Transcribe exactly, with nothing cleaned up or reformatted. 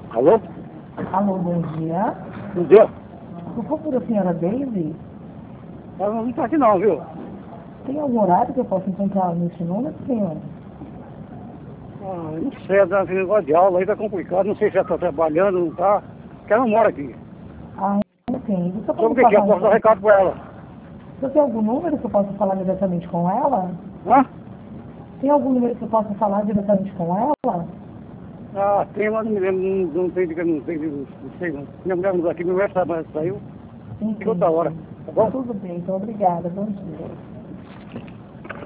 Alô? Alô, bom dia. Bom dia. Por favor, a senhora Daisy, Ela não está aqui não, viu? tem algum horário que eu possa encontrar nesse número, senhora? Ah, não sei, esse negócio de aula aí tá complicado, não sei se ela está trabalhando, não está. Porque ela não mora aqui. Ah, entendo. Você Sobre o pode que que é? falar Eu posso dar então? recado para ela. Você tem algum número que eu possa falar diretamente com ela? Hã? Tem algum número que eu possa falar diretamente com ela? Ah, tem, mas não me lembro, não, não sei, de que- não sei, não sei não. Minha mulher não está aqui, meu mulher saiu, Entendi. fica outra hora, tá bom? Tudo bem, então obrigada. Bom dia.